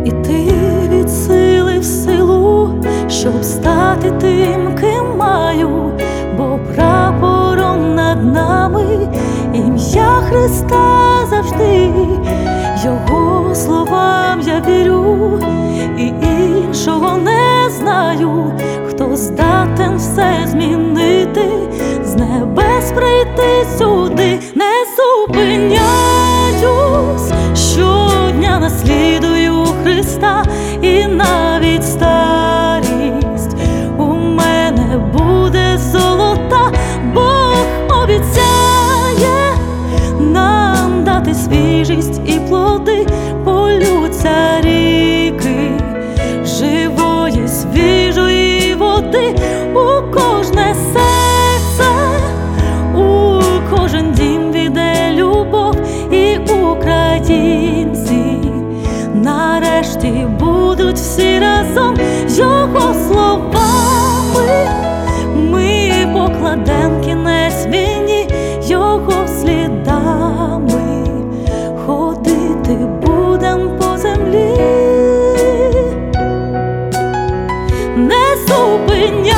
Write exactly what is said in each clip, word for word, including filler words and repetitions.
І ти від сили в силу, щоб стати тим, ким маю, бо прапором над нами ім'я Христа завжди. Його словам я вірю, і іншого не знаю, хто здатен все змінити, з небес прийти сюди. Не зупиняюсь, щодня наслідую Христа, і навіть старість у мене буде золота. Бог обіцяє нам дати свіжість і плоди, полються ріки живої, свіжої води у кожне серце, у кожен дім війде любов, і українці нарешті будуть всі разом. Його словами ми покладем кінець війні, його слідами ходити будем по землі. Не зупиняюсь,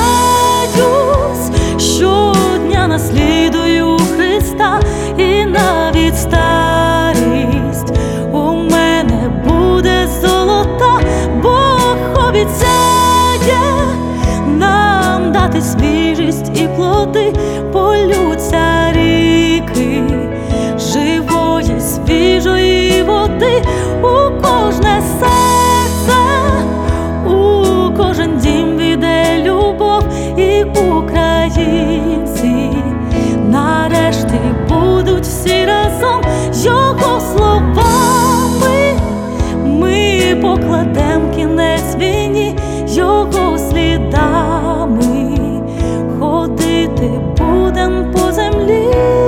щодня наслідую Христа, і навіть старість у мене буде золота. Бог обіцяє нам дати свіжість і плоди, полються ріки живої, свіжої води у кожне серце, у кожен дім війде любов, і українці нарешті будуть всі разом. Його словами ми покладем кінець війні, його слідами ходити будем по землі.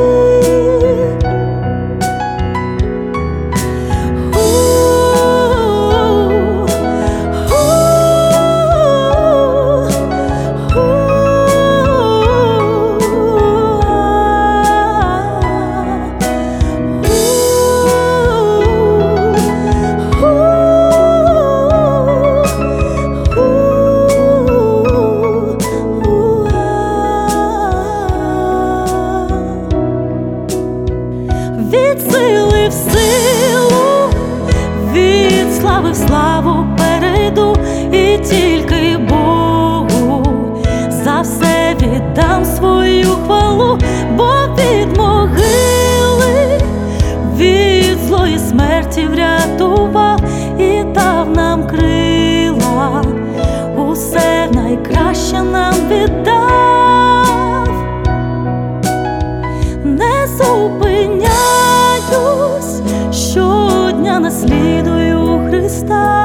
Від сили в силу, від слави в славу перейду, і тільки Богу за все віддам свою хвалу. Бо від могили, від злої смерті врятував і дав нам крила, усе найкраще нам віддав. Не зупиняй, щодня наслідую Христа.